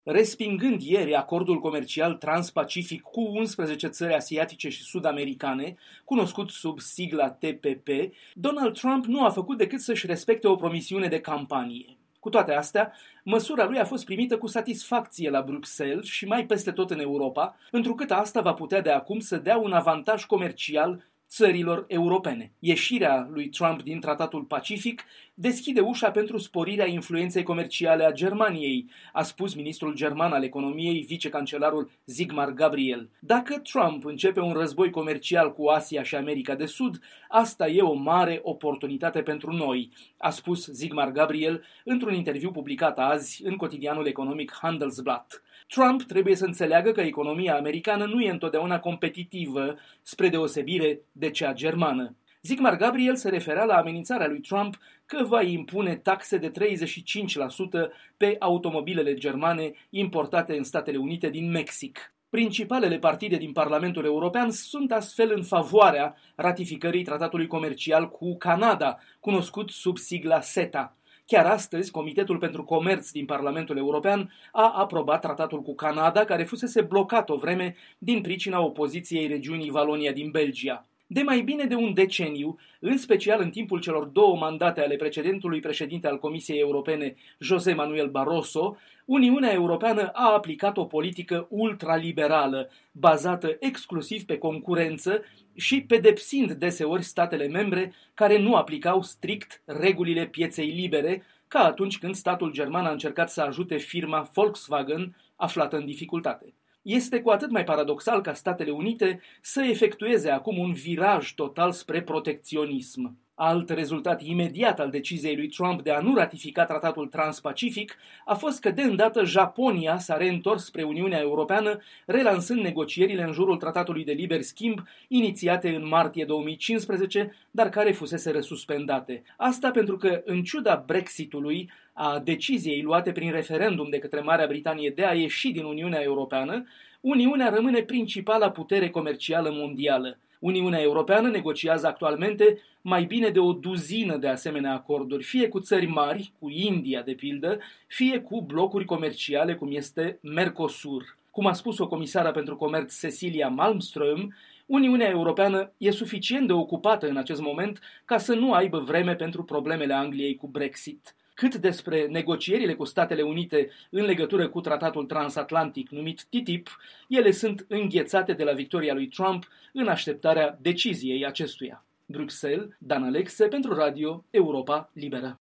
Respingând ieri acordul comercial transpacific cu 11 țări asiatice și sud-americane, cunoscut sub sigla TPP, Donald Trump nu a făcut decât să-și respecte o promisiune de campanie. Cu toate astea, măsura lui a fost primită cu satisfacție la Bruxelles și mai peste tot în Europa, întrucât asta va putea de acum să dea un avantaj comercial țărilor europene. Ieșirea lui Trump din Tratatul Pacific deschide ușa pentru sporirea influenței comerciale a Germaniei, a spus ministrul german al economiei, vicecancelarul Sigmar Gabriel. Dacă Trump începe un război comercial cu Asia și America de Sud, asta e o mare oportunitate pentru noi, a spus Sigmar Gabriel într-un interviu publicat azi în cotidianul economic Handelsblatt. Trump trebuie să înțeleagă că economia americană nu e întotdeauna competitivă, spre deosebire de cea germană. Sigmar Gabriel se referea la amenințarea lui Trump că va impune taxe de 35% pe automobilele germane importate în Statele Unite din Mexic. Principalele partide din Parlamentul European sunt astfel în favoarea ratificării tratatului comercial cu Canada, cunoscut sub sigla CETA. Chiar astăzi, Comitetul pentru Comerț din Parlamentul European a aprobat tratatul cu Canada, care fusese blocat o vreme din pricina opoziției regiunii Valonia din Belgia. De mai bine de un deceniu, în special în timpul celor două mandate ale precedentului președinte al Comisiei Europene, José Manuel Barroso, Uniunea Europeană a aplicat o politică ultraliberală, bazată exclusiv pe concurență și pedepsind deseori statele membre care nu aplicau strict regulile pieței libere, ca atunci când statul german a încercat să ajute firma Volkswagen aflată în dificultate. Este cu atât mai paradoxal ca Statele Unite să efectueze acum un viraj total spre protecționism. Alt rezultat imediat al deciziei lui Trump de a nu ratifica tratatul transpacific a fost că de îndată Japonia s-a reîntors spre Uniunea Europeană, relansând negocierile în jurul tratatului de liber schimb inițiate în martie 2015, dar care fusese suspendate. Asta pentru că, în ciuda Brexitului, a deciziei luate prin referendum de către Marea Britanie de a ieși din Uniunea Europeană, Uniunea rămâne principala putere comercială mondială. Uniunea Europeană negociază actualmente mai bine de o duzină de asemenea acorduri, fie cu țări mari, cu India de pildă, fie cu blocuri comerciale cum este Mercosur. Cum a spus o comisară pentru comerț Cecilia Malmström, Uniunea Europeană e suficient de ocupată în acest moment ca să nu aibă vreme pentru problemele Angliei cu Brexit. Cât despre negocierile cu Statele Unite în legătură cu tratatul transatlantic numit TTIP, ele sunt înghețate de la victoria lui Trump în așteptarea deciziei acestuia. Bruxelles, Dan Alexe pentru Radio Europa Liberă.